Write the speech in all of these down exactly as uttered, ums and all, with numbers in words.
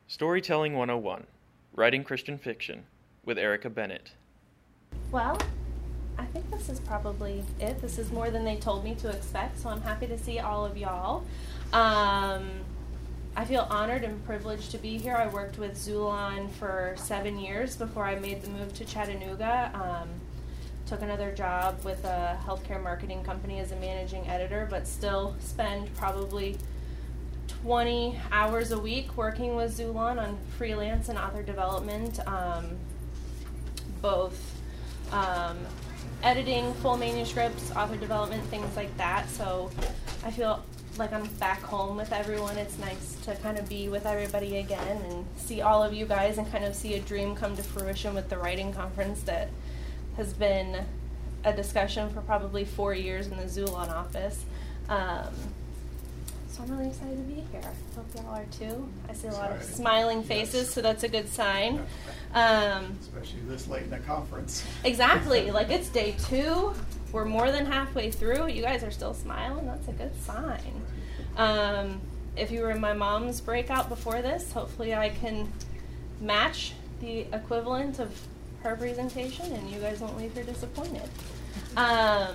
Storytelling one oh one, Writing Christian Fiction, with Erica Bennett. Well, I think this is probably it. This is more than they told me to expect, so I'm happy to see all of y'all. Um, I feel honored and privileged to be here. I worked with Xulon for seven years before I made the move to Chattanooga. Um, took another job with a healthcare marketing company as a managing editor, but still spend probably twenty hours a week working with Xulon on freelance and author development, um, both um, editing full manuscripts, author development, things like that. So I feel like I'm back home with everyone. It's nice to kind of be with everybody again and see all of you guys and kind of see a dream come to fruition with the writing conference that has been a discussion for probably four years in the Xulon office. Um, so I'm really excited to be here. I hope y'all are too. I see a lot of smiling faces, yes. So that's a good sign. Um, Especially this late in the conference. Exactly. Like, it's day two. We're more than halfway through. You guys are still smiling. That's a good sign. Um, if you were in my mom's breakout before this, hopefully I can match the equivalent of her presentation and you guys won't leave here disappointed. Um,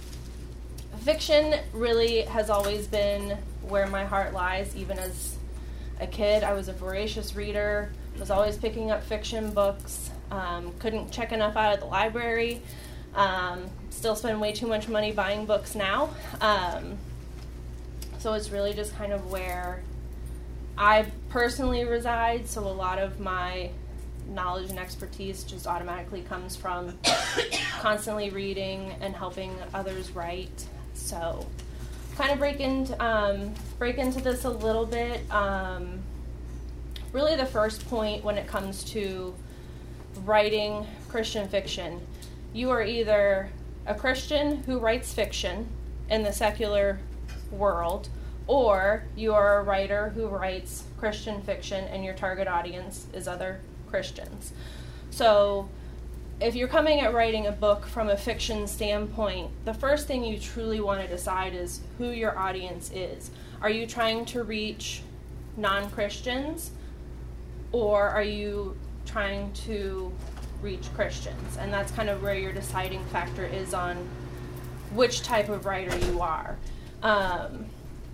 fiction really has always been where my heart lies. Even as a kid, I was a voracious reader, was always picking up fiction books, um, couldn't check enough out of the library, um, still spend way too much money buying books now. Um, so it's really just kind of where I personally reside, so a lot of my knowledge and expertise just automatically comes from constantly reading and helping others write. So kind of break into, um, break into this a little bit. Um, really the first point when it comes to writing Christian fiction, you are either a Christian who writes fiction in the secular world, or you are a writer who writes Christian fiction and your target audience is other Christians. So if you're coming at writing a book from a fiction standpoint, the first thing you truly want to decide is who your audience is. Are you trying to reach non-Christians, or are you trying to reach Christians? And that's kind of where your deciding factor is on which type of writer you are. Um,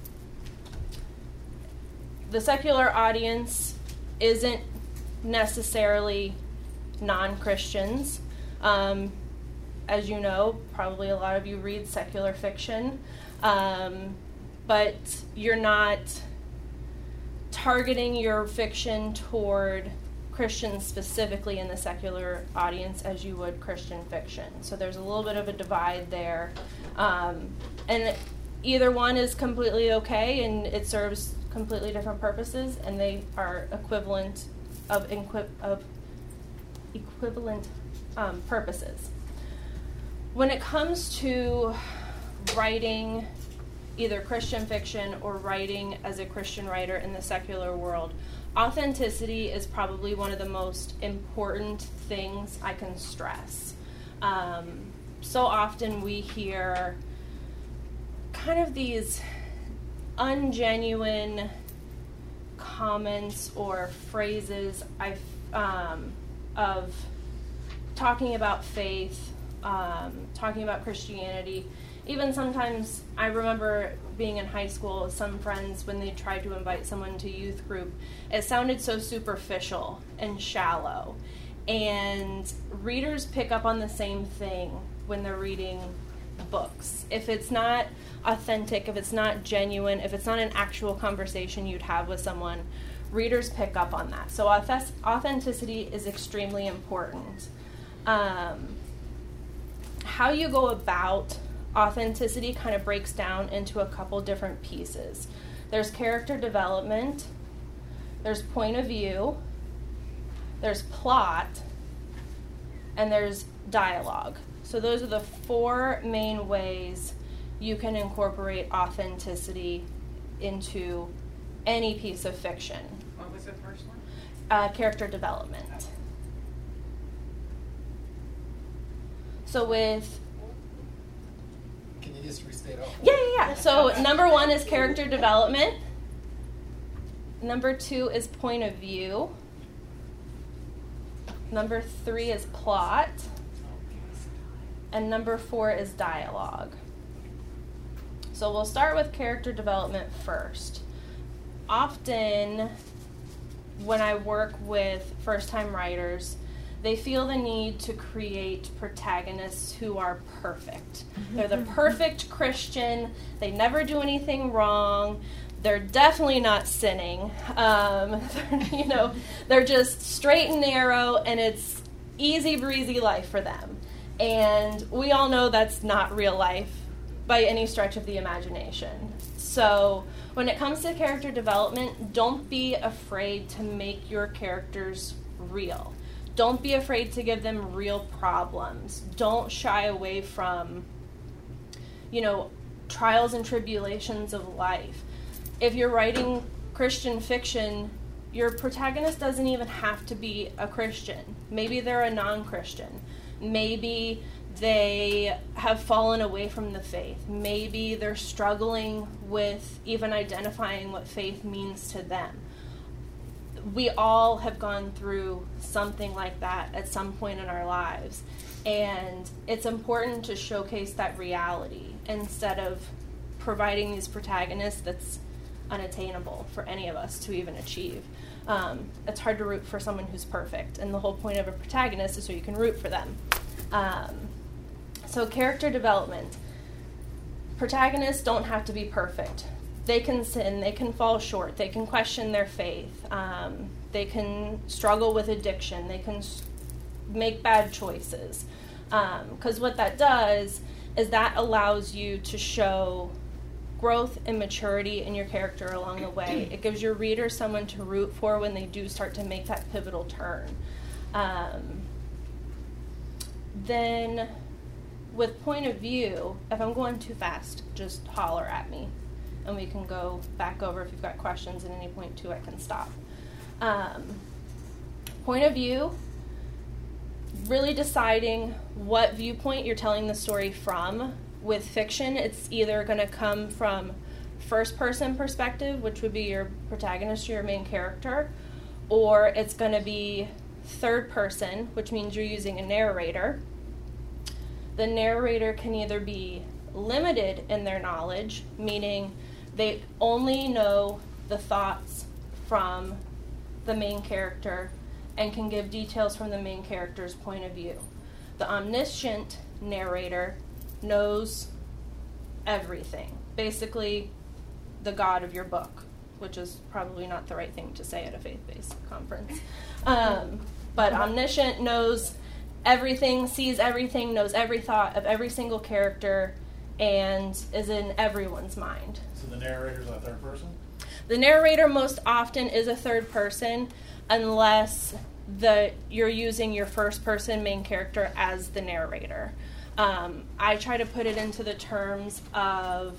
the secular audience isn't necessarily non-Christians. Um, as you know, probably a lot of you read secular fiction, um, but you're not targeting your fiction toward Christians specifically in the secular audience as you would Christian fiction. So there's a little bit of a divide there. Um, and either one is completely okay, and it serves completely different purposes, and they are equivalent of, inqui- of equivalent um, purposes. When it comes to writing either Christian fiction or writing as a Christian writer in the secular world, authenticity is probably one of the most important things I can stress. Um, so often we hear kind of these ungenuine comments or phrases I've, um, of talking about faith, um, talking about Christianity. Even sometimes, I remember being in high school with some friends when they tried to invite someone to youth group, it sounded so superficial and shallow. And readers pick up on the same thing when they're reading books. If it's not authentic, if it's not genuine, if it's not an actual conversation you'd have with someone, readers pick up on that. So authenticity is extremely important. Um, how you go about authenticity kind of breaks down into a couple different pieces. There's character development, there's point of view, there's plot, and there's dialogue. So those are the four main ways you can incorporate authenticity into any piece of fiction. What was the first one? Uh, character development. So with... Can you just restate all? Yeah, yeah, yeah. So number one is character development. Number two is point of view. Number three is plot. And number four is dialogue. So we'll start with character development first. Often, when I work with first-time writers, they feel the need to create protagonists who are perfect. They're the perfect Christian. They never do anything wrong. They're definitely not sinning. Um, you know, they're just straight and narrow, and it's easy breezy life for them. And we all know that's not real life by any stretch of the imagination. So when it comes to character development, don't be afraid to make your characters real. Don't be afraid to give them real problems. Don't shy away from, you know, trials and tribulations of life. If you're writing Christian fiction, your protagonist doesn't even have to be a Christian. Maybe they're a non-Christian. Maybe they have fallen away from the faith. Maybe they're struggling with even identifying what faith means to them. We all have gone through something like that at some point in our lives. And it's important to showcase that reality instead of providing these protagonists that's unattainable for any of us to even achieve. Um, it's hard to root for someone who's perfect, and the whole point of a protagonist is so you can root for them. Um, so character development. Protagonists don't have to be perfect. They can sin, they can fall short, they can question their faith, um, they can struggle with addiction, they can s- make bad choices. Because um, what that does is that allows you to show growth and maturity in your character along the way. It gives your reader someone to root for when they do start to make that pivotal turn. Um, then with point of view, if I'm going too fast, just holler at me. And we can go back over if you've got questions at any point too, I can stop. Um, point of view, really deciding what viewpoint you're telling the story from. With fiction, it's either going to come from first-person perspective, which would be your protagonist or your main character, or it's going to be third person, which means you're using a narrator. The narrator can either be limited in their knowledge, meaning they only know the thoughts from the main character and can give details from the main character's point of view. The omniscient narrator knows everything. Basically, the God of your book, which is probably not the right thing to say at a faith-based conference. Um, but omniscient knows everything, sees everything, knows every thought of every single character, and is in everyone's mind. So the narrator's a third person? The narrator most often is a third person unless the you're using your first person main character as the narrator. Um, I try to put it into the terms of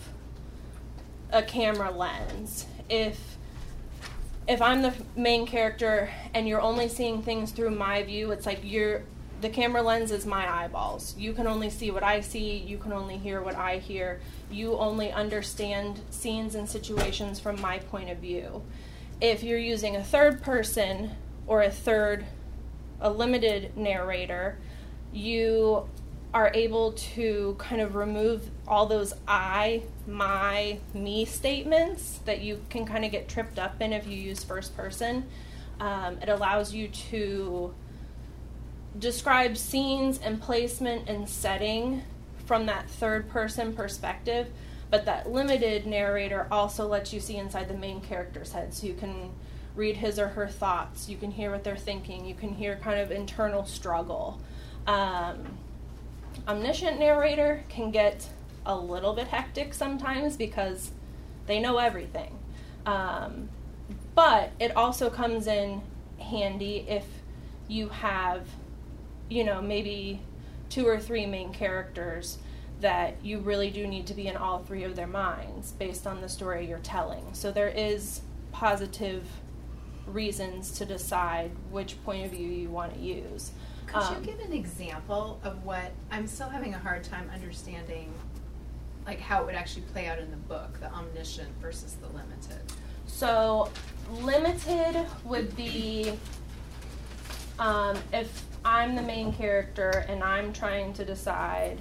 a camera lens. If if I'm the main character and you're only seeing things through my view, it's like you're the camera lens is my eyeballs. You can only see what I see. You can only hear what I hear. You only understand scenes and situations from my point of view. If you're using a third person or a third, a limited narrator, you are able to kind of remove all those I, my, me statements that you can kind of get tripped up in if you use first person. Um, it allows you to describe scenes and placement and setting from that third person perspective, but that limited narrator also lets you see inside the main character's head, so you can read his or her thoughts, you can hear what they're thinking, you can hear kind of internal struggle. Um, omniscient narrator can get a little bit hectic sometimes because they know everything. Um, but it also comes in handy if you have, you know, maybe two or three main characters that you really do need to be in all three of their minds based on the story you're telling. So there is positive reasons to decide which point of view you want to use. Could Um, you give an example of what, I'm still having a hard time understanding, like how it would actually play out in the book, the omniscient versus the limited. So limited would be um, if I'm the main character and I'm trying to decide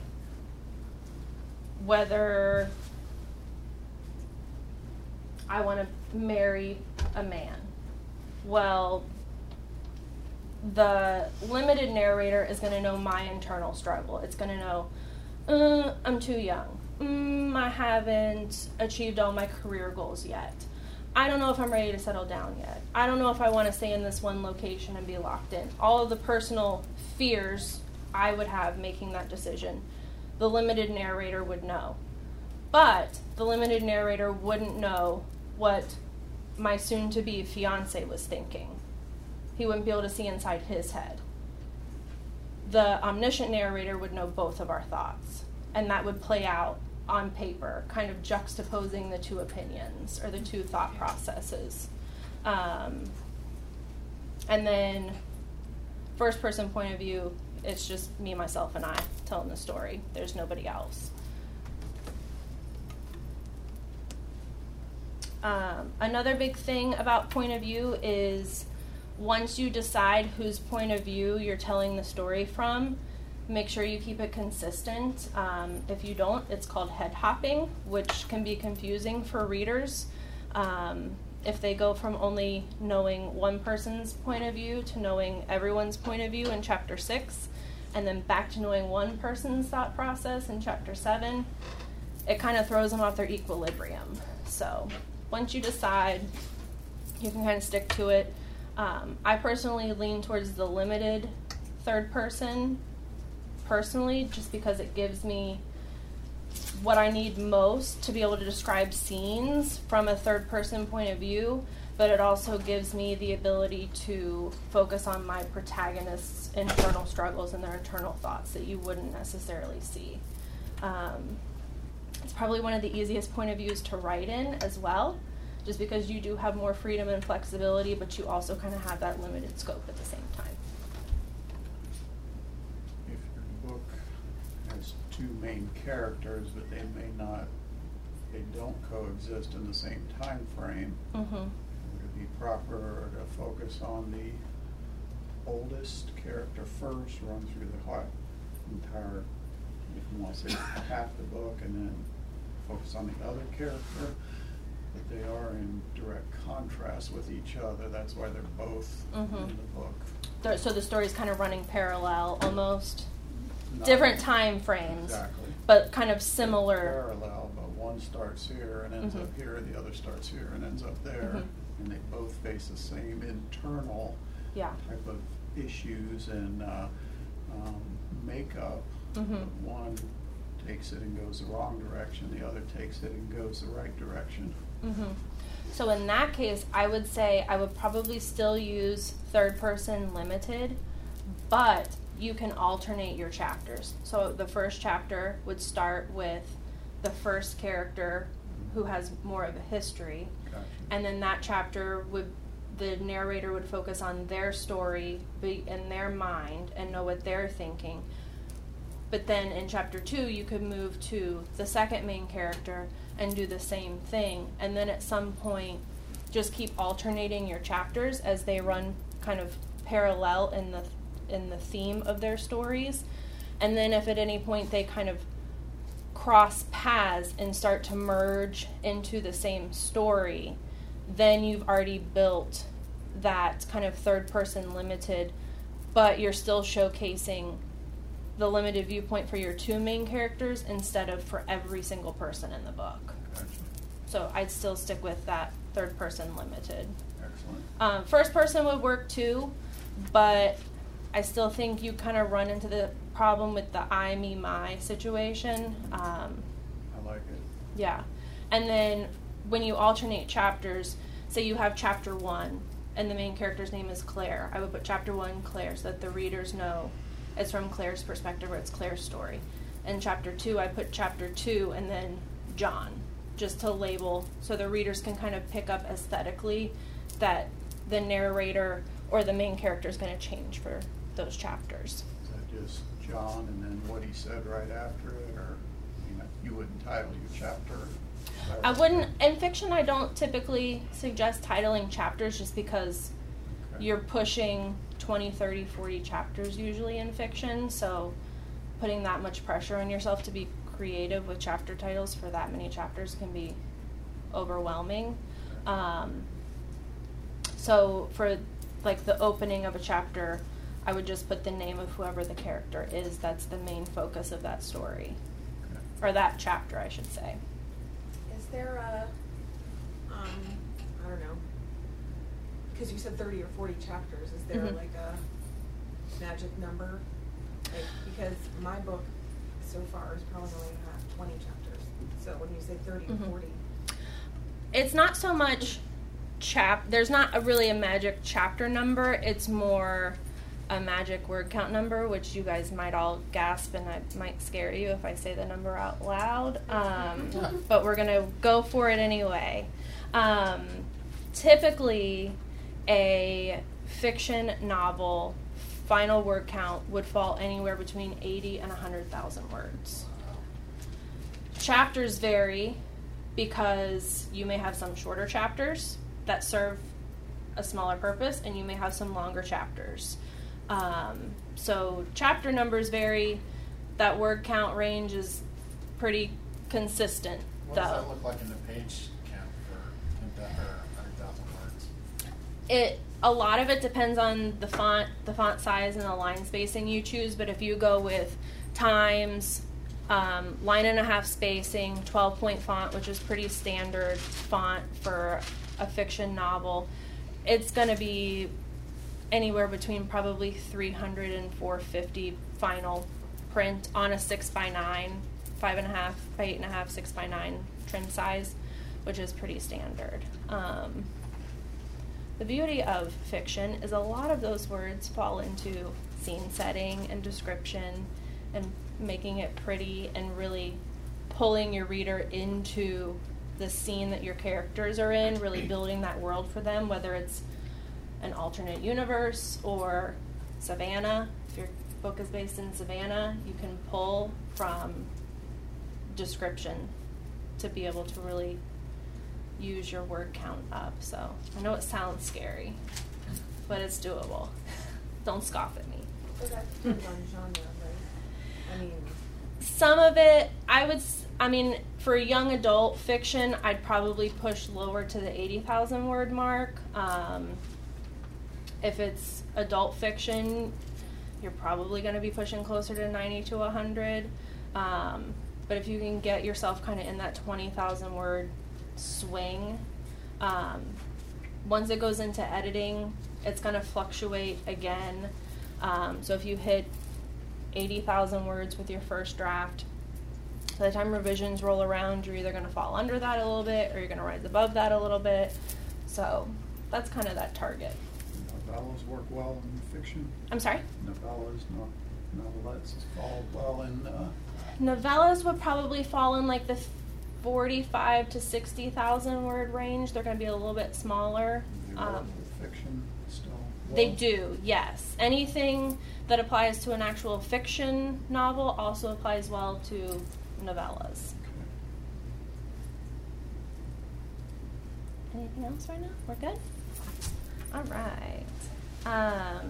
whether I want to marry a man. Well, the limited narrator is going to know my internal struggle. It's going to know, uh, I'm too young. Mm, I haven't achieved all my career goals yet. I don't know if I'm ready to settle down yet. I don't know if I want to stay in this one location and be locked in. All of the personal fears I would have making that decision, the limited narrator would know. But the limited narrator wouldn't know what my soon-to-be fiance was thinking. He wouldn't be able to see inside his head. The omniscient narrator would know both of our thoughts, and that would play out on paper, kind of juxtaposing the two opinions or the two thought processes. Um, and then first person point of view, it's just me, myself, and I telling the story. There's nobody else. Um, another big thing about point of view is once you decide whose point of view you're telling the story from, make sure you keep it consistent. Um, if you don't, it's called head hopping, which can be confusing for readers. Um, if they go from only knowing one person's point of view to knowing everyone's point of view in chapter six, and then back to knowing one person's thought process in chapter seven, it kind of throws them off their equilibrium. So once you decide, you can kind of stick to it. Um, I personally lean towards the limited third person personally, just because it gives me what I need most to be able to describe scenes from a third person point of view, but it also gives me the ability to focus on my protagonists' internal struggles and their internal thoughts that you wouldn't necessarily see. Um, it's probably one of the easiest point of views to write in as well, just because you do have more freedom and flexibility, but you also kind of have that limited scope at the same time. If your book has two main characters, but they may not, they don't coexist in the same time frame, Mm-hmm. would it be proper to focus on the oldest character first, run through the hot, entire, if you want to say half the book, and then focus on the other character? But they are in direct contrast with each other. That's why they're both Mm-hmm. in the book. Th- So the story's kind of running parallel almost. Not Different time frames, Exactly. but kind of similar. Parallel, but one starts here and ends Mhm. up here, the other starts here and ends up there. Mhm. And they both face the same internal Yeah. type of issues and uh, um, makeup. Mhm. But one takes it and goes the wrong direction, the other takes it and goes the right direction. Mm-hmm. So in that case, I would say I would probably still use third person limited, but you can alternate your chapters. So the first chapter would start with the first character who has more of a history, Gotcha. and then that chapter would, the narrator would focus on their story, be in their mind, and know what they're thinking. But then in chapter two, you could move to the second main character and do the same thing. And then at some point, just keep alternating your chapters as they run kind of parallel in the in the theme of their stories. And then if at any point they kind of cross paths and start to merge into the same story, then you've already built that kind of third person limited, but you're still showcasing the limited viewpoint for your two main characters instead of for every single person in the book. Gotcha. So I'd still stick with that third person limited. Excellent. Um, first person would work too, but I still think you kind of run into the problem with the I, me, my situation. Um, I like it. yeah. And then when you alternate chapters, say you have chapter one and the main character's name is Claire, I would put chapter one Claire so that the readers know it's from Claire's perspective or it's Claire's story. And chapter two, I put chapter two and then John, just to label so the readers can kind of pick up aesthetically that the narrator or the main character is going to change for those chapters. Is that just John and then what he said right after it, or you know, you would entitle your chapter I wouldn't, in fiction, I don't typically suggest titling chapters just because Okay. you're pushing twenty, thirty, forty chapters usually in fiction, so putting that much pressure on yourself to be creative with chapter titles for that many chapters can be overwhelming. Um, so for like the opening of a chapter, I would just put the name of whoever the character is that's the main focus of that story, Okay. or that chapter, I should say. Is there a, um, I don't know, because you said thirty or forty chapters, is there Mhm. like a magic number? Like, because my book so far is probably only got twenty chapters, so when you say thirty Mhm. or forty. It's not so much chap, there's not a really a magic chapter number, it's more a magic word count number, which you guys might all gasp and I might scare you if I say the number out loud, um, but we're going to go for it anyway. Um, typically, a fiction novel final word count would fall anywhere between eighty and one hundred thousand words. Chapters vary because you may have some shorter chapters that serve a smaller purpose, and you may have some longer chapters. Um, so chapter numbers vary. That word count range is pretty consistent, What though. does that look like in the page count for ten thou- or one hundred thousand words? It a lot of it depends on the font, the font size, and the line spacing you choose. But if you go with Times, um, line and a half spacing, twelve point font, which is pretty standard font for a fiction novel, it's going to be anywhere between probably three hundred and four fifty final print on a six by nine, five and a half by eight and a half, six by nine trim size, which is pretty standard. Um, the beauty of fiction is a lot of those words fall into scene setting and description and making it pretty and really pulling your reader into the scene that your characters are in, really building that world for them, whether it's an alternate universe or Savannah. If your book is based in Savannah, you can pull from description to be able to really use your word count up. So I know it sounds scary, but it's doable. Don't scoff at me. So that depends on genre, right? I mean, Some of it, I would, s- I mean, for young adult fiction, I'd probably push lower to the eighty thousand word mark. Um, if it's adult fiction, you're probably going to be pushing closer to ninety to one hundred. Um, but if you can get yourself kind of in that twenty thousand word swing, um, once it goes into editing, it's going to fluctuate again. Um, so if you hit eighty thousand words with your first draft, by the time revisions roll around, you're either going to fall under that a little bit or you're going to rise above that a little bit. So that's kind of that target. Novellas work well in fiction. I'm sorry? Novellas, no, novelettes fall well in, uh, Novellas would probably fall in like the forty-five to sixty thousand word range. They're going to be a little bit smaller. they work Um, with fiction still. They well. do, yes. Anything that applies to an actual fiction novel also applies well to novellas. Okay. Anything else right now? We're good? All right. Um,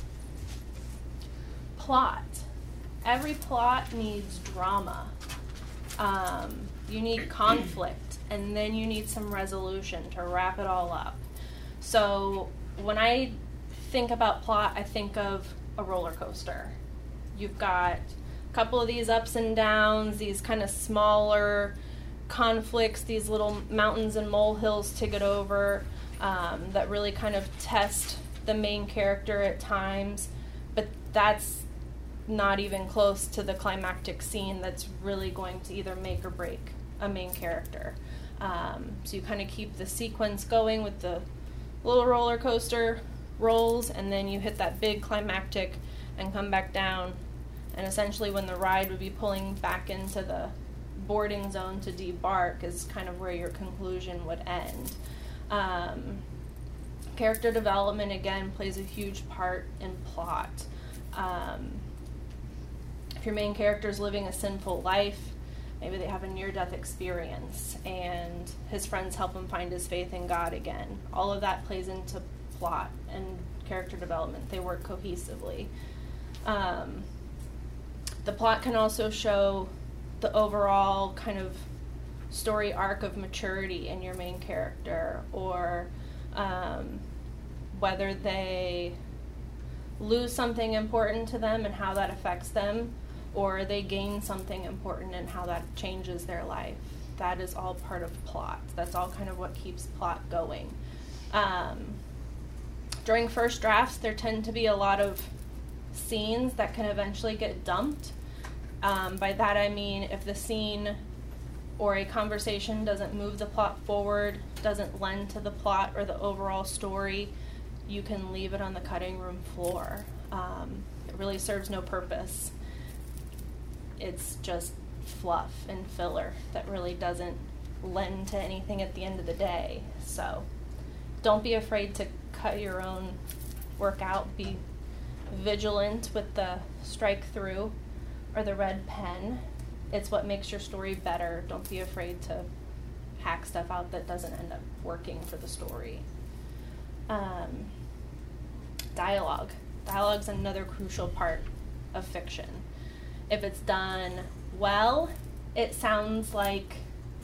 plot. Every plot needs drama. Um, you need conflict, and then you need some resolution to wrap it all up. So when I think about plot, I think of a roller coaster. You've got a couple of these ups and downs, these kind of smaller conflicts, these little mountains and molehills to get over, um, that really kind of test the main character at times, but that's not even close to the climactic scene that's really going to either make or break a main character. Um, so you kind of keep the sequence going with the little roller coaster rolls, and then you hit that big climactic and come back down, and essentially when the ride would be pulling back into the boarding zone to debark is kind of where your conclusion would end. Um, character development, again, plays a huge part in plot. Um, if your main character is living a sinful life, Maybe they have a near-death experience and his friends help him find his faith in God again. All of that plays into plot and character development. They work cohesively. Um, the plot can also show the overall kind of story arc of maturity in your main character, or um, whether they lose something important to them and how that affects them, or they gain something important and how that changes their life. That is all part of plot. That's all kind of what keeps plot going. Um, during first drafts, there tend to be a lot of scenes that can eventually get dumped. Um, by that I mean if the scene or a conversation doesn't move the plot forward, doesn't lend to the plot or the overall story, you can leave it on the cutting room floor. Um, it really serves no purpose. It's just fluff and filler that really doesn't lend to anything at the end of the day. So don't be afraid to cut your own work out. Be vigilant with the strike through or the red pen. It's what makes your story better. Don't be afraid to hack stuff out that doesn't end up working for the story. Um, dialogue. Dialogue's another crucial part of fiction. If it's done well, it sounds like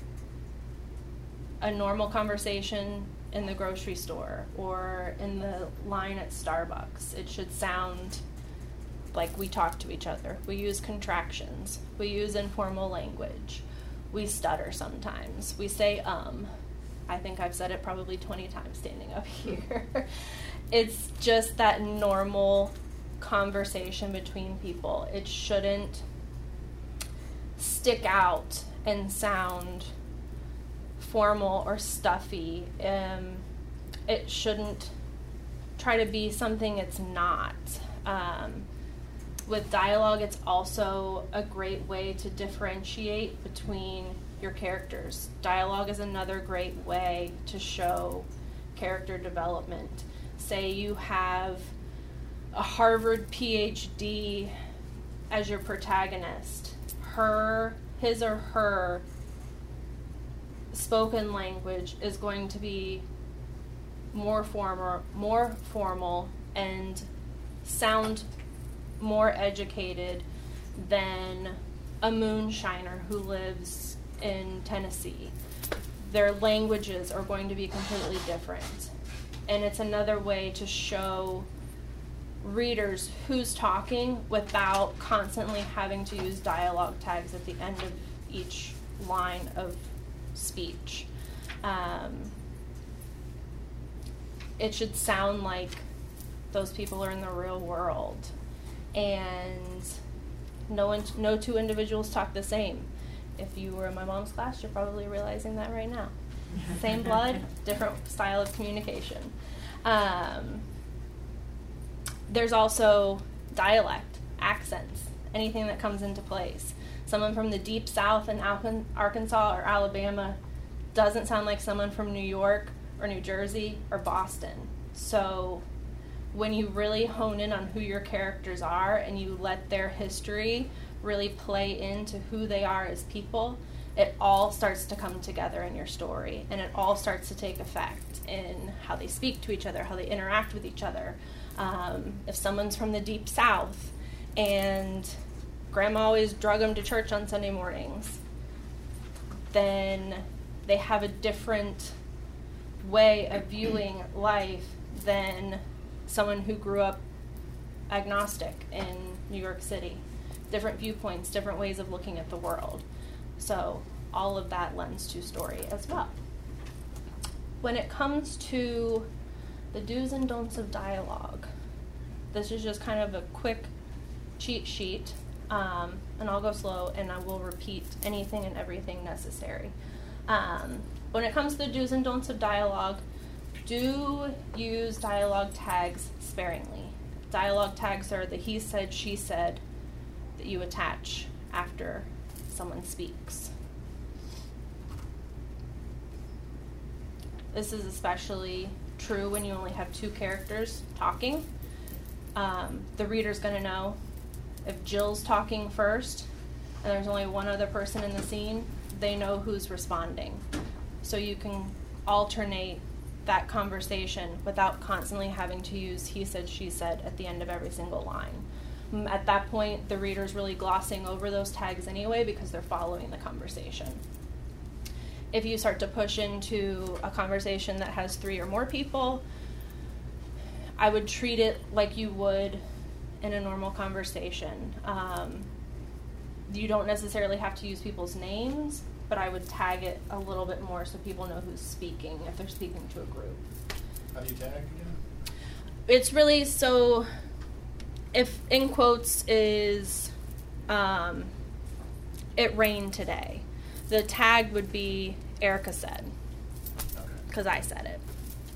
a normal conversation in the grocery store or in the line at Starbucks. It should sound like we talk to each other. We use contractions. We use informal language. We stutter sometimes. We say um. I think I've said it probably twenty times standing up here. It's just that normal conversation between people. It shouldn't stick out and sound formal or stuffy. Um, it shouldn't try to be something it's not. Um, with dialogue, it's also a great way to differentiate between your characters. Dialogue is another great way to show character development. Say you have a Harvard P H D as your protagonist. Her, his or her spoken language is going to be more formal, more formal and sound more educated than a moonshiner who lives in Tennessee. Their languages are going to be completely different. And it's another way to show readers who's talking without constantly having to use dialogue tags at the end of each line of speech. Um, it should sound like those people are in the real world. And no one, no two individuals talk the same. If you were in my mom's class, you're probably realizing that right now. Same blood, different style of communication. Um, there's also dialect, accents, anything that comes into place. Someone from the deep south in Arkansas or Alabama doesn't sound like someone from New York or New Jersey or Boston. So when you really hone in on who your characters are and you let their history really play into who they are as people, it all starts to come together in your story, and it all starts to take effect in how they speak to each other, how they interact with each other. Um, if someone's from the deep south and grandma always drug them to church on Sunday mornings, then they have a different way of viewing life than someone who grew up agnostic in New York City. Different viewpoints, different ways of looking at the world. So all of that lends to story as well. When it comes to the do's and don'ts of dialogue, this is just kind of a quick cheat sheet, um, and I'll go slow and I will repeat anything and everything necessary. Um, when it comes to the do's and don'ts of dialogue, do use dialogue tags sparingly. Dialogue tags are the he said, she said that you attach after someone speaks. This is especially true when you only have two characters talking. Um, the reader's going to know if Jill's talking first, and there's only one other person in the scene, they know who's responding. So you can alternate that conversation without constantly having to use he said, she said at the end of every single line. At that point, the reader's really glossing over those tags anyway because they're following the conversation. If you start to push into a conversation that has three or more people, I would treat it like you would in a normal conversation. Um, you don't necessarily have to use people's names, but I would tag it a little bit more so people know who's speaking if they're speaking to a group. How do you tag again? It's really so, if in quotes is, um, it rained today. The tag would be Erica said, because I said it.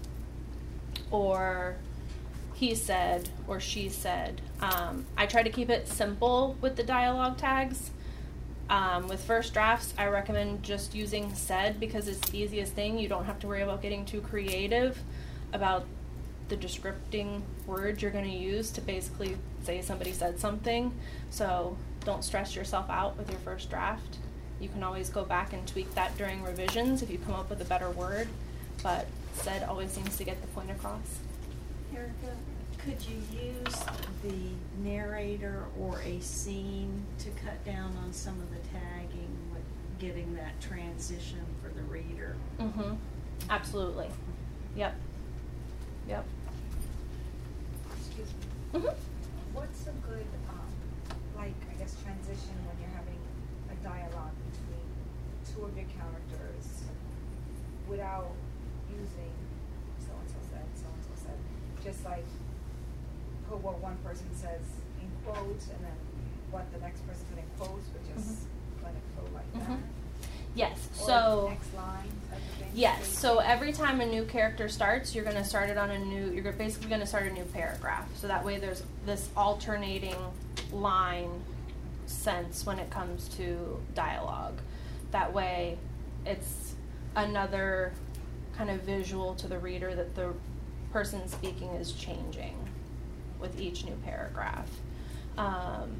Or he said, or she said. Um, I try to keep it simple with the dialogue tags. Um, with first drafts, I recommend just using said because it's the easiest thing. You don't have to worry about getting too creative about the descripting words you're going to use to basically say somebody said something. So don't stress yourself out with your first draft. You can always go back and tweak that during revisions if you come up with a better word, but said always seems to get the point across. Erica, could you use the narrator or a scene to cut down on some of the tagging with getting that transition for the reader? Mm-hmm. Absolutely. Yep. Yep. Excuse me. Mm-hmm. What's a good, um, like, I guess, transition when you're having a dialogue between two of your characters without using so-and-so said, so-and-so said? Just like put what one person says in quotes and then what the next person put in quotes, but just Mm-hmm. let it flow like Mm-hmm. that? Yes. Or So next line type of thing? yes. So every time a new character starts, you're going to start it on a new. You're basically going to start a new paragraph. So that way, there's this alternating line sense when it comes to dialogue. That way, it's another kind of visual to the reader that the person speaking is changing with each new paragraph. Um,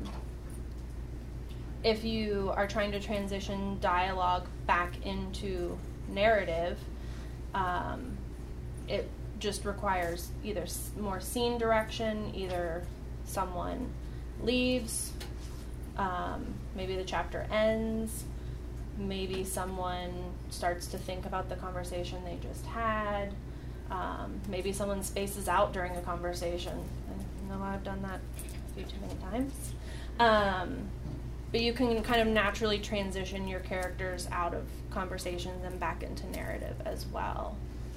if you are trying to transition dialogue back into narrative, um, it just requires either s- more scene direction, either someone leaves, um, maybe the chapter ends, maybe someone starts to think about the conversation they just had, um, maybe someone spaces out during a conversation. I know I've done that a few too many times. Um, but you can kind of naturally transition your characters out of conversations and back into narrative as well.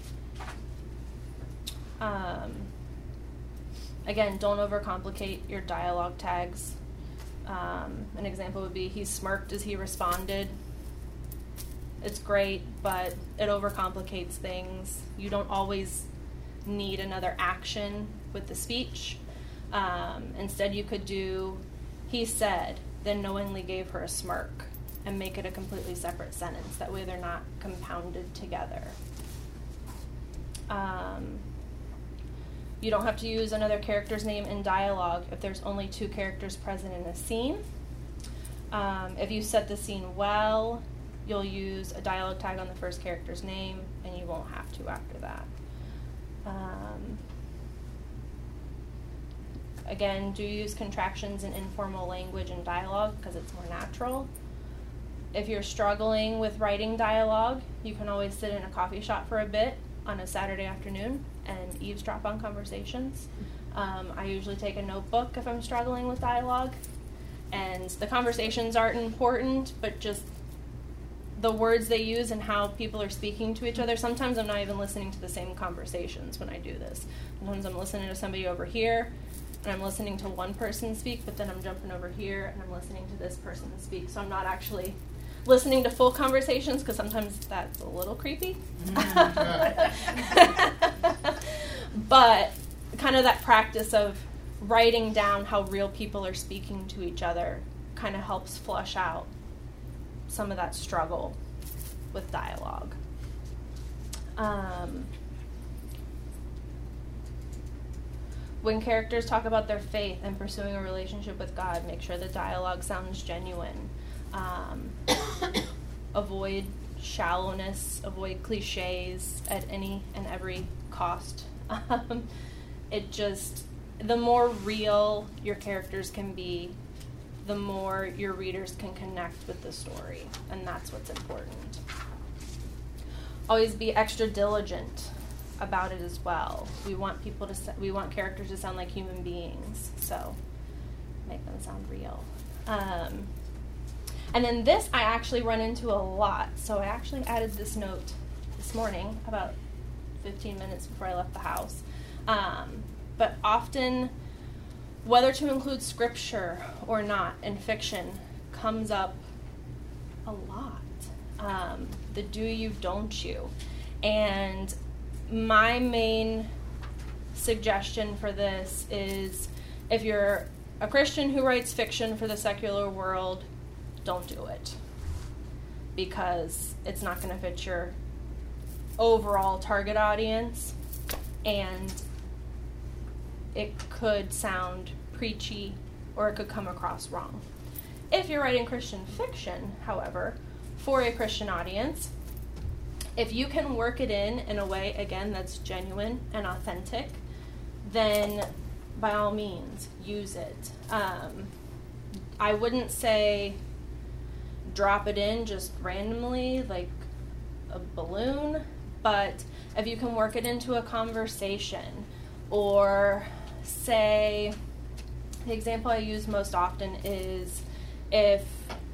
Um, again, don't overcomplicate your dialogue tags. Um, an example would be, he smirked as he responded. It's great, but it overcomplicates things. You don't always need another action with the speech. Um, instead, you could do, he said, then knowingly gave her a smirk, and make it a completely separate sentence. That way they're not compounded together. Um, you don't have to use another character's name in dialogue if there's only two characters present in a scene. Um, if you set the scene well, you'll use a dialogue tag on the first character's name, and you won't have to after that. Um, again, do use contractions and informal language in dialogue because it's more natural. If you're struggling with writing dialogue, you can always sit in a coffee shop for a bit on a Saturday afternoon and eavesdrop on conversations. Um, I usually take a notebook if I'm struggling with dialogue. And the conversations aren't important, but just the words they use and how people are speaking to each other. Sometimes I'm not even listening to the same conversations when I do this. Sometimes I'm listening to somebody over here, and I'm listening to one person speak, but then I'm jumping over here, and I'm listening to this person speak. So I'm not actually listening to full conversations, because sometimes that's a little creepy. But kind of that practice of writing down how real people are speaking to each other kind of helps flush out some of that struggle with dialogue. Um, when characters talk about their faith and pursuing a relationship with God, make sure the dialogue sounds genuine. Um, avoid shallowness, avoid cliches at any and every cost. Um, it just, the more real your characters can be, the more your readers can connect with the story, and that's what's important. Always be extra diligent about it as well. We want people to, we want characters to sound like human beings, so make them sound real. Um, and then this I actually run into a lot, so I actually added this note this morning about fifteen minutes before I left the house. Um, but often, whether to include scripture or not in fiction comes up a lot. Um, the do you, don't you. And my main suggestion for this is, if you're a Christian who writes fiction for the secular world, don't do it. Because it's not going to fit your overall target audience, and it could sound preachy or it could come across wrong. If you're writing Christian fiction, however, for a Christian audience, if you can work it in in a way, again, that's genuine and authentic, then by all means, use it. Um, I wouldn't say drop it in just randomly like a balloon, but if you can work it into a conversation, or say, the example I use most often is if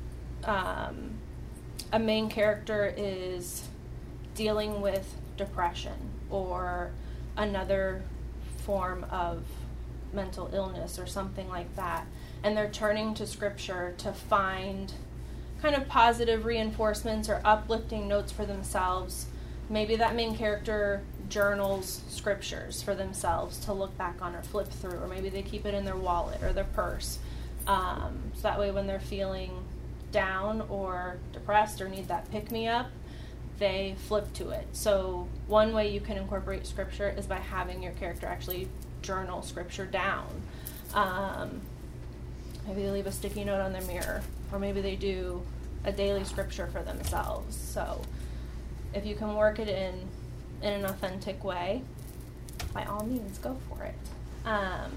um, a main character is dealing with depression or another form of mental illness or something like that, and they're turning to scripture to find kind of positive reinforcements or uplifting notes for themselves. Maybe that main character journals scriptures for themselves to look back on or flip through, or maybe they keep it in their wallet or their purse. Um, so that way when they're feeling down or depressed or need that pick-me-up, they flip to it. So one way you can incorporate scripture is by having your character actually journal scripture down. Um, maybe they leave a sticky note on their mirror, or maybe they do a daily scripture for themselves. So if you can work it in in an authentic way, by all means, go for it. Um,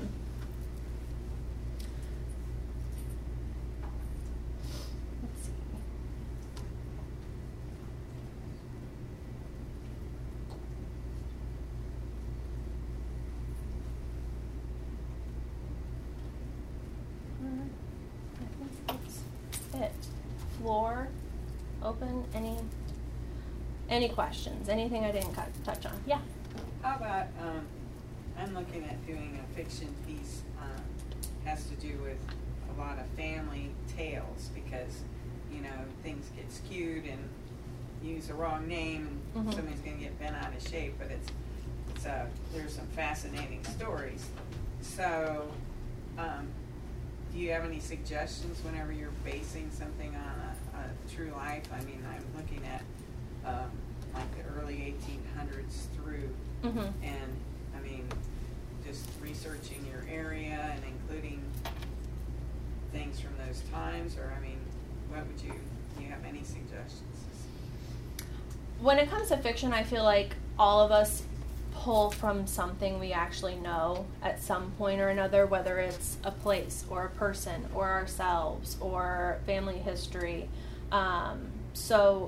let's see. Uh, I think that's it. Floor open. Any any questions? Anything I didn't cut, touch on? Yeah. How about, um, I'm looking at doing a fiction piece, um, has to do with a lot of family tales, because, you know, things get skewed and use the wrong name and Mhm. somebody's going to get bent out of shape, but it's, it's uh, there's some fascinating stories. So, um, do you have any suggestions whenever you're basing something on a, a true life? I mean, I'm looking at um, like the early eighteen hundreds through, Mm-hmm. and I mean, just researching your area and including things from those times, or I mean, what would you, do you have any suggestions? When it comes to fiction, I feel like all of us pull from something we actually know at some point or another, whether it's a place or a person or ourselves or family history. Um, so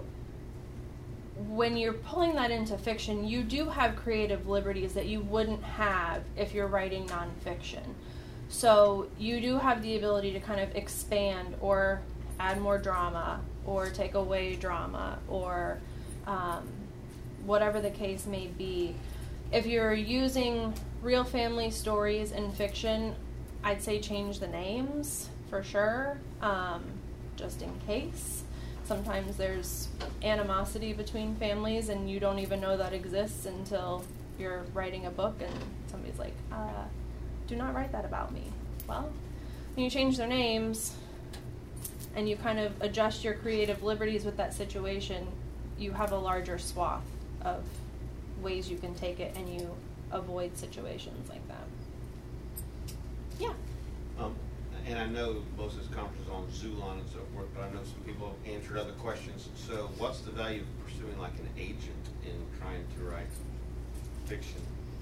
when you're pulling that into fiction, you do have creative liberties that you wouldn't have if you're writing nonfiction. So you do have the ability to kind of expand or add more drama or take away drama or um, whatever the case may be. If you're using real family stories in fiction, I'd say change the names for sure, um, just in case. Sometimes there's animosity between families and you don't even know that exists until you're writing a book and somebody's like, uh, do not write that about me. Well, when you change their names and you kind of adjust your creative liberties with that situation, you have a larger swath of ways you can take it and you avoid situations like that. Yeah. Um, and I know most of this conference is on Zulon and so forth, but I know some people have answered other questions. So what's the value of pursuing like an agent in trying to write fiction?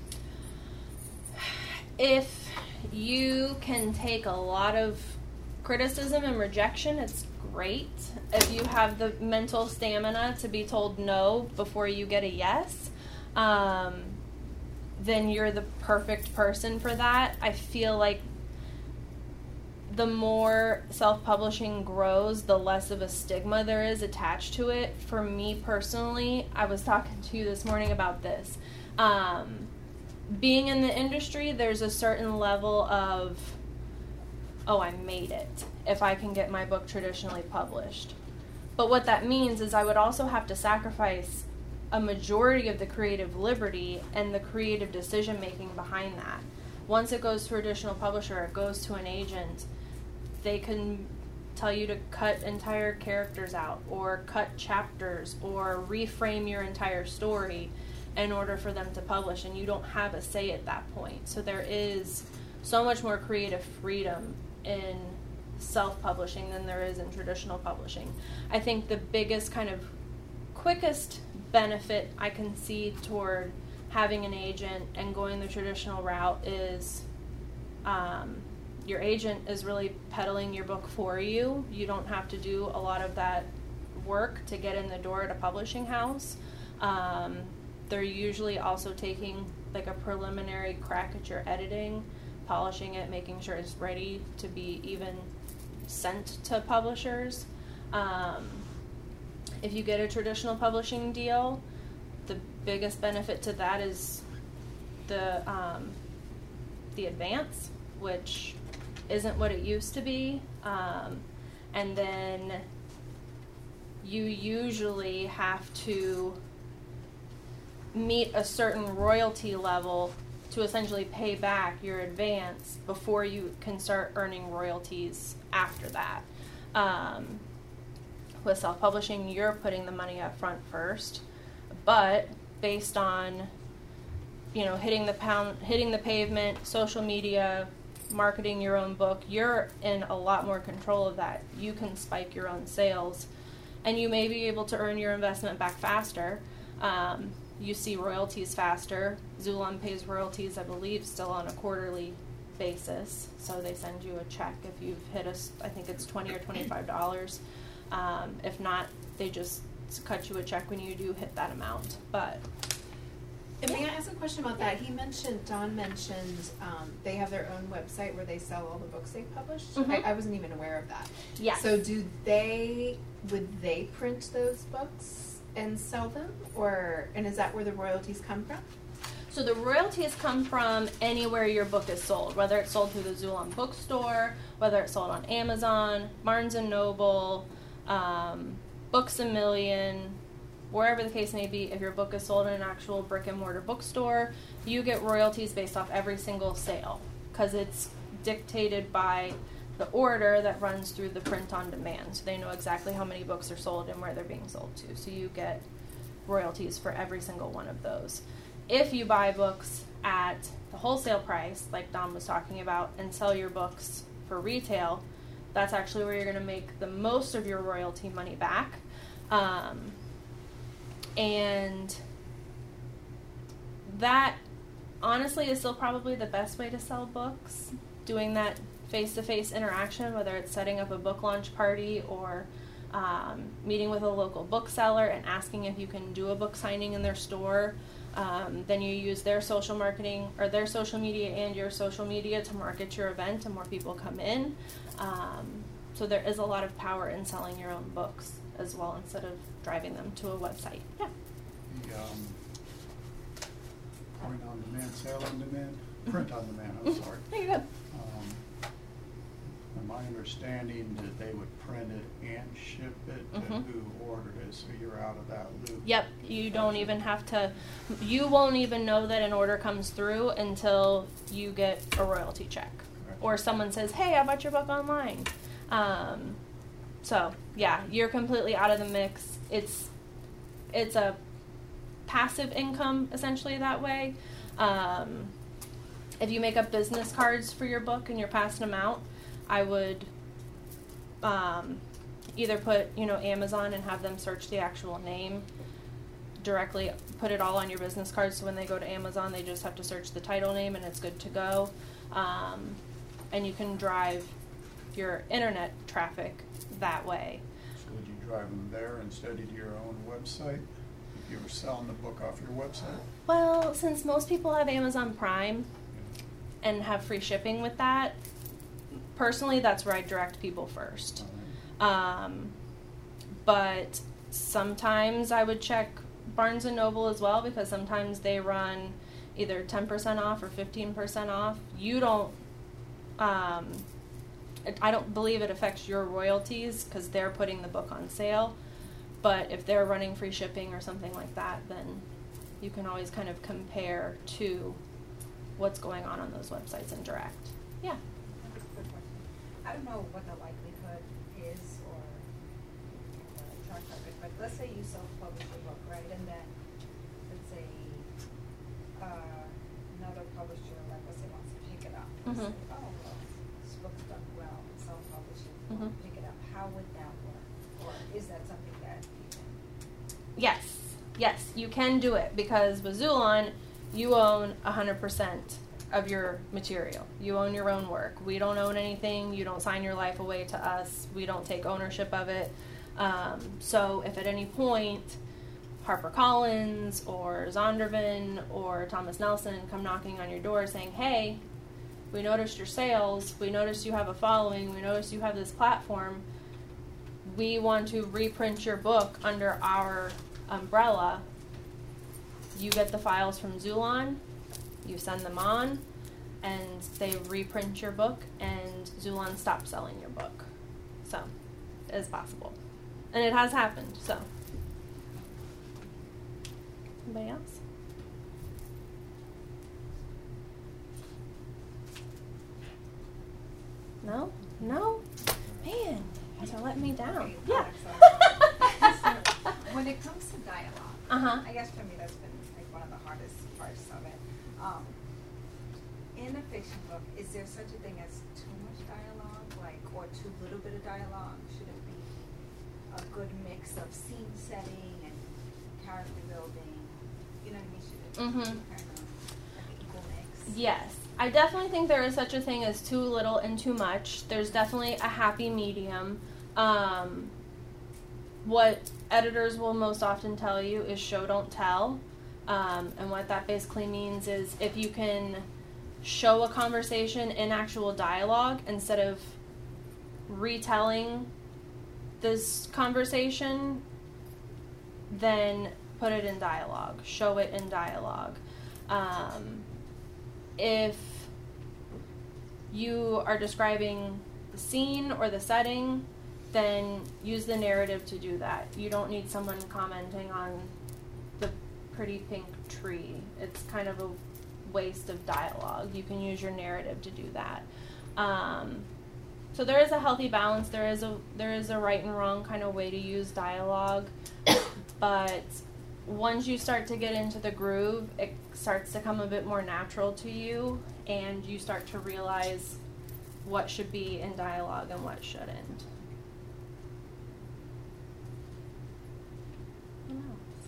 If you can take a lot of criticism and rejection, it's great. If you have the mental stamina to be told no before you get a yes, um, then you're the perfect person for that. I feel like the more self-publishing grows, the less of a stigma there is attached to it. For me personally, I was talking to you this morning about this. Um, being in the industry, there's a certain level of, oh, I made it, if I can get my book traditionally published. But what that means is I would also have to sacrifice a majority of the creative liberty and the creative decision-making behind that. Once it goes to a traditional publisher, it goes to an agent, they can tell you to cut entire characters out or cut chapters or reframe your entire story in order for them to publish, and you don't have a say at that point. So there is so much more creative freedom in self-publishing than there is in traditional publishing. I think the biggest kind of quickest benefit I can see toward having an agent and going the traditional route is um, your agent is really peddling your book for you. You don't have to do a lot of that work to get in the door at a publishing house. Um, they're usually also taking like a preliminary crack at your editing, polishing it, making sure it's ready to be even sent to publishers. Um, if you get a traditional publishing deal, the biggest benefit to that is the um, the advance, which isn't what it used to be. Um, and then you usually have to meet a certain royalty level to essentially pay back your advance before you can start earning royalties after that. Um, with self-publishing, you're putting the money up front first, but based on, you know, hitting the pound, hitting the pavement, social media, marketing your own book, you're in a lot more control of that. You can spike your own sales, and you may be able to earn your investment back faster. Um, you see royalties faster. Zulon pays royalties, I believe, still on a quarterly basis. So they send you a check if you've hit a, I think it's twenty or twenty-five dollars. Um, if not, they just cut you a check when you do hit that amount. But and may I ask a question about that? He mentioned, Don mentioned, um, they have their own website where they sell all the books they published. Mm-hmm. I, I wasn't even aware of that. Yes. So do they, would they print those books and sell them? Or, and is that where the royalties come from? So the royalties come from anywhere your book is sold, whether it's sold through the Zulon bookstore, whether it's sold on Amazon, Barnes and Noble, um, Books A Million, wherever the case may be. If your book is sold in an actual brick and mortar bookstore, you get royalties based off every single sale because it's dictated by the order that runs through the print on demand. So they know exactly how many books are sold and where they're being sold to. So you get royalties for every single one of those. If you buy books at the wholesale price, like Don was talking about, and sell your books for retail, that's actually where you're going to make the most of your royalty money back. Um, and that, honestly, is still probably the best way to sell books, doing that face-to-face interaction, whether it's setting up a book launch party or um, meeting with a local bookseller and asking if you can do a book signing in their store. Um, then you use their social marketing or their social media and your social media to market your event and more people come in. Um, so there is a lot of power in selling your own books as well instead of driving them to a website. Yeah. The um, print on demand, sale on demand, print on demand, I'm sorry. There you go. Um, and my understanding that they would print it and ship it to Mm-hmm. who ordered it, so you're out of that loop. Yep, you don't even have to, you won't even know that an order comes through until you get a royalty check. Correct. Or someone says, hey, I bought your book online. Um, so, yeah, you're completely out of the mix. It's it's a passive income, essentially, that way. Um, if you make up business cards for your book and you're passing them out, I would um, either put, you know, Amazon and have them search the actual name directly, put it all on your business card, so when they go to Amazon, they just have to search the title name and it's good to go. Um, and you can drive your internet traffic that way. So would you drive them there instead of your own website? If you were selling the book off your website? Well, since most people have Amazon Prime and have free shipping with that, personally, that's where I direct people first. Um, but sometimes I would check Barnes and Noble as well, because sometimes they run either ten percent off or fifteen percent off. You don't, um, I don't believe it affects your royalties because they're putting the book on sale. But if they're running free shipping or something like that, then you can always kind of compare to what's going on on those websites and direct. Yeah. Good question. I don't know what the likelihood is or the track record, but let's say you self-publish a book, right? And then, let's say, uh, another publisher, like, let's say, wants to pick it up. And Mhm. say, oh, well, this book's done well, self-publish it, Mhm. pick it up. How would that work? Or is that something that you can? Yes, yes, you can do it, because with Xulon, you own one hundred percent of your material. You own your own work. We don't own anything. You don't sign your life away to us. We don't take ownership of it. Um, so if at any point HarperCollins or Zondervan or Thomas Nelson come knocking on your door saying, hey, we noticed your sales, we noticed you have a following, we noticed you have this platform, we want to reprint your book under our umbrella, you get the files from Xulon, you send them on, and they reprint your book, and Xulon stops selling your book. So, it is possible. And it has happened, so. Anybody else? No? No? Man, you guys are letting me down. Yeah. When it comes to dialogue, Uh-huh. I guess for me that's been like one of the hardest parts of it. Um, in a fiction book, is there such a thing as too much dialogue, like, or too little bit of dialogue? Should it be a good mix of scene setting and character building? You know what I mean? Should it Mhm. be kind of like an equal mix? Yes. I definitely think there is such a thing as too little and too much. There's definitely a happy medium. Um, what editors will most often tell you is show, don't tell. Um, and what that basically means is if you can show a conversation in actual dialogue instead of retelling this conversation, then put it in dialogue. Show it in dialogue. Um, if you are describing the scene or the setting, then use the narrative to do that. You don't need someone commenting on the pretty pink tree. It's kind of a waste of dialogue. You can use your narrative to do that. Um, so there is a healthy balance. There is a there is a right and wrong kind of way to use dialogue, but once you start to get into the groove, it starts to come a bit more natural to you, and you start to realize what should be in dialogue and what shouldn't. What else?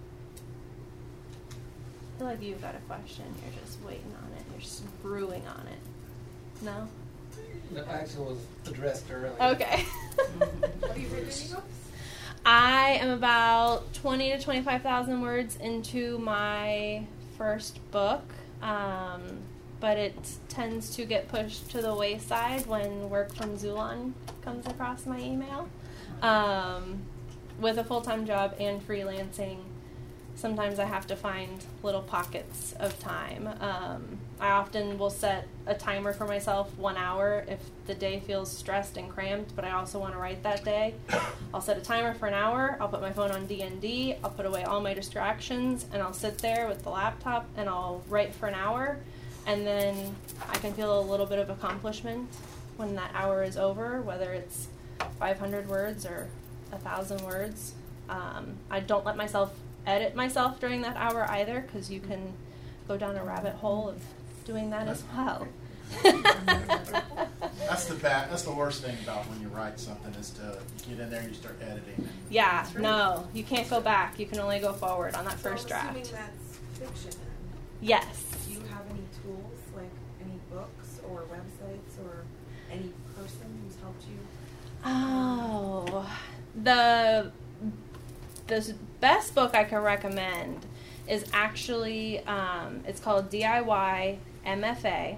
I feel like you've got a question. You're just waiting on it. You're just brewing on it. No? No, actually, was addressed earlier. Okay. Have you written any books? I am about twenty to twenty-five thousand words into my first book, um, but it tends to get pushed to the wayside when work from Xulon comes across my email. Um, with a full-time job and freelancing, sometimes I have to find little pockets of time. Um, I often will set a timer for myself, one hour, if the day feels stressed and cramped, but I also want to write that day. I'll set a timer for an hour, I'll put my phone on D and D, I'll put away all my distractions, and I'll sit there with the laptop and I'll write for an hour, and then I can feel a little bit of accomplishment when that hour is over, whether it's five hundred words or one thousand words. Um, I don't let myself edit myself during that hour either, because you can go down a rabbit hole of doing that as well. That's the bad. That's the worst thing about when you write something is to get in there and you start editing. And Yeah, no, you can't go back. You can only go forward on that So first I'm draft. assuming that's fiction then. Yes. Do you have any tools, like any books or websites or any person who's helped you? Oh, the the best book I can recommend is actually um, it's called D I Y M F A,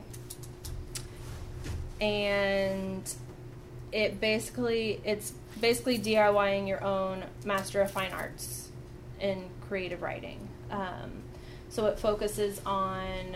and it basically it's basically DIYing your own Master of Fine Arts in creative writing. Um, so it focuses on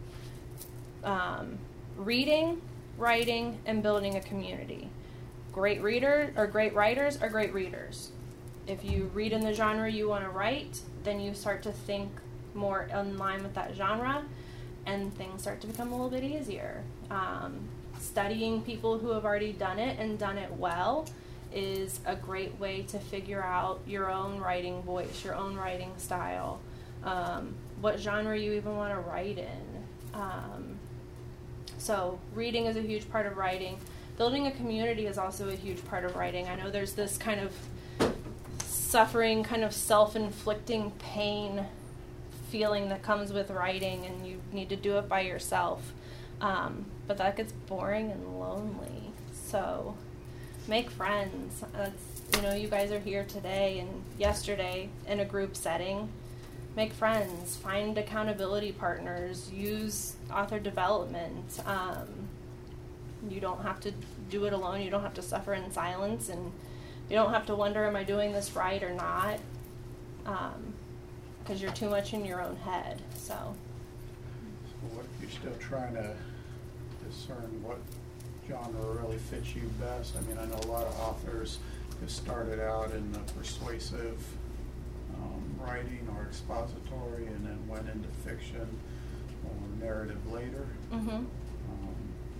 um, reading, writing, and building a community. Great reader or great writers are great readers. If you read in the genre you want to write, then you start to think more in line with that genre, and things start to become a little bit easier. Um, studying people who have already done it and done it well is a great way to figure out your own writing voice, your own writing style, um, what genre you even want to write in. Um, so reading is a huge part of writing. Building a community is also a huge part of writing. I know there's this kind of suffering, kind of self-inflicting pain feeling that comes with writing, and you need to do it by yourself. Um, but that gets boring and lonely. So make friends. That's, you know, you guys are here today and yesterday in a group setting. Make friends. Find accountability partners. Use author development. Um, you don't have to do it alone. You don't have to suffer in silence, and you don't have to wonder, am I doing this right or not? Um, because you're too much in your own head. So. So what if you're still trying to discern what genre really fits you best? I mean, I know a lot of authors who started out in the persuasive um, writing or expository and then went into fiction or narrative later. Mm-hmm. Um,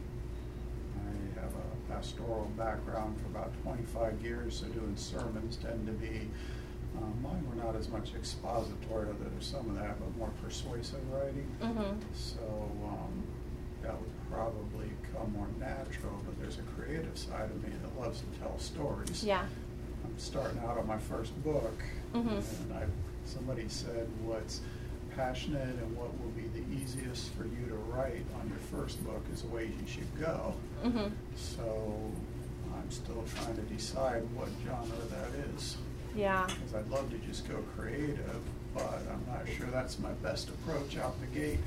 I have a pastoral background for about twenty-five years, so doing sermons tend to be, um, mine were not as much expository, although there's some of that, but more persuasive writing. Mm-hmm. So um, that would probably come more natural, but there's a creative side of me that loves to tell stories. Yeah. I'm starting out on my first book, Mm-hmm. and I, somebody said what's passionate and what will be the easiest for you to write on your first book is the way you should go. Mm-hmm. So I'm still trying to decide what genre that is. Yeah. Because I'd love to just go creative, but I'm not sure that's my best approach out the gate.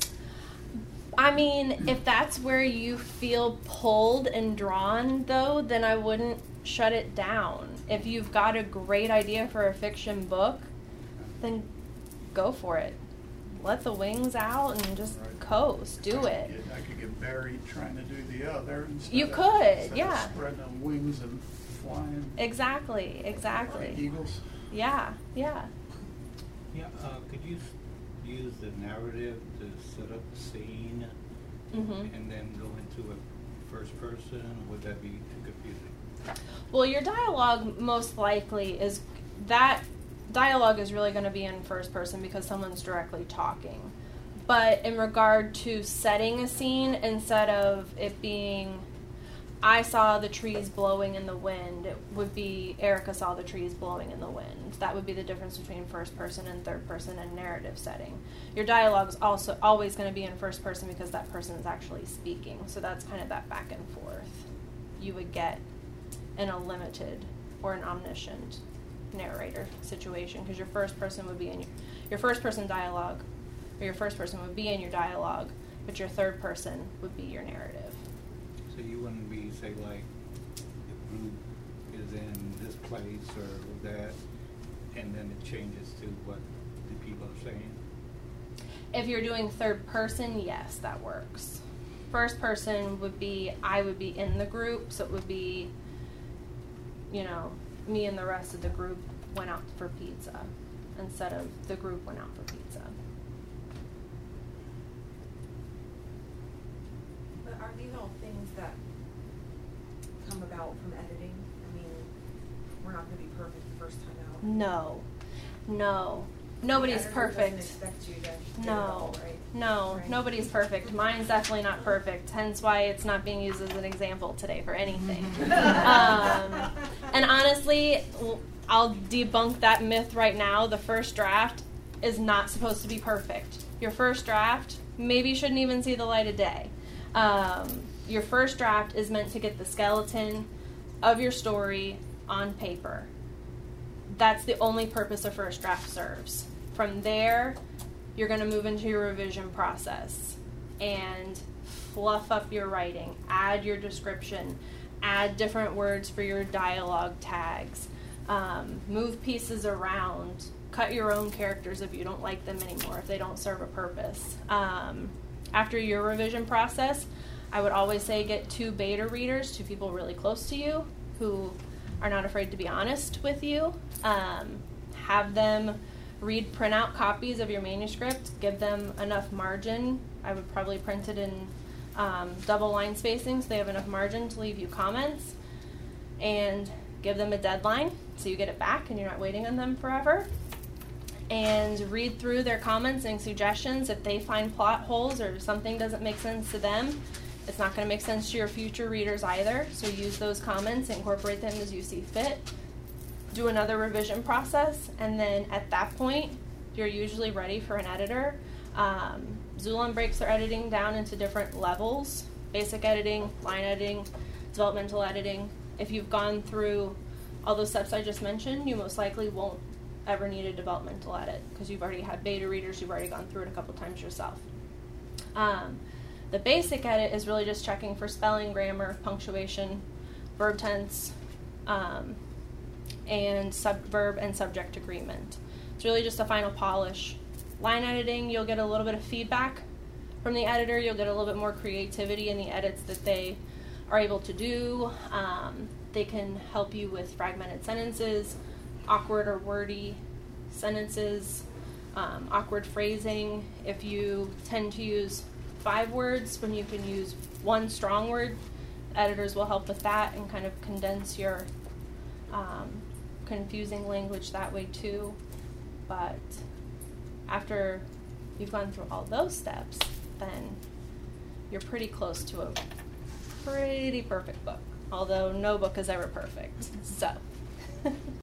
I mean, if that's where you feel pulled and drawn, though, then I wouldn't shut it down. If you've got a great idea for a fiction book, then go for it. Let the wings out and just Right. coast. Do I it. could get- I could get buried trying to do the other instead You of, could, instead yeah. of spreading them wings and flying Exactly, like exactly. eagles. Yeah, yeah. Yeah, uh, could you s- use the narrative to set up the scene Mm-hmm. and then go into a first person? Or would that be too confusing? Well, your dialogue most likely is that dialogue is really going to be in first person because someone's directly talking. But in regard to setting a scene, instead of it being I saw the trees blowing in the wind, it would be Erica saw the trees blowing in the wind. That would be the difference between first person and third person and narrative setting. Your dialogue is also always going to be in first person because that person is actually speaking. So that's kind of that back and forth you would get in a limited or an omniscient narrator situation, because your first person would be in your, your first person dialogue, or your first person would be in your dialogue, but your third person would be your narrative. So you wouldn't be, say, like, the group is in this place or that, and then it changes to what the people are saying? If you're doing third person, yes, that works. First person would be, I would be in the group, so it would be, you know, me and the rest of the group went out for pizza, instead of the group went out for pizza. But are these all things that come about from editing? I mean, we're not going to be perfect the first time out. No, no. nobody's The editor perfect. doesn't expect you to get it No, all right. no, Right. nobody's perfect. Mine's definitely not perfect, hence why it's not being used as an example today for anything. um, and honestly, l- I'll debunk that myth right now. The first draft is not supposed to be perfect. Your first draft maybe shouldn't even see the light of day. Um, your first draft is meant to get the skeleton of your story on paper. That's the only purpose a first draft serves. From there, you're going to move into your revision process and fluff up your writing, add your description, add different words for your dialogue tags, um, move pieces around, cut your own characters if you don't like them anymore, if they don't serve a purpose. Um, after your revision process, I would always say get two beta readers, two people really close to you who are not afraid to be honest with you. Um, have them read printout copies of your manuscript, give them enough margin. I would probably print it in um, double line spacing so they have enough margin to leave you comments, and give them a deadline so you get it back and you're not waiting on them forever. And read through their comments and suggestions. If they find plot holes or something doesn't make sense to them, it's not going to make sense to your future readers either, so use those comments, incorporate them as you see fit. Do another revision process, and then at that point, you're usually ready for an editor. Um, Xulon breaks their editing down into different levels: basic editing, line editing, developmental editing. If you've gone through all those steps I just mentioned, you most likely won't ever need a developmental edit because you've already had beta readers, you've already gone through it a couple times yourself. Um, The basic edit is really just checking for spelling, grammar, punctuation, verb tense, um, and subverb and subject agreement. It's really just a final polish. Line editing, you'll get a little bit of feedback from the editor. You'll get a little bit more creativity in the edits that they are able to do. Um, they can help you with fragmented sentences, awkward or wordy sentences, um, awkward phrasing. If you tend to use five words when you can use one strong word, editors will help with that and kind of condense your um, confusing language that way too. But after you've gone through all those steps, then you're pretty close to a pretty perfect book, although no book is ever perfect. So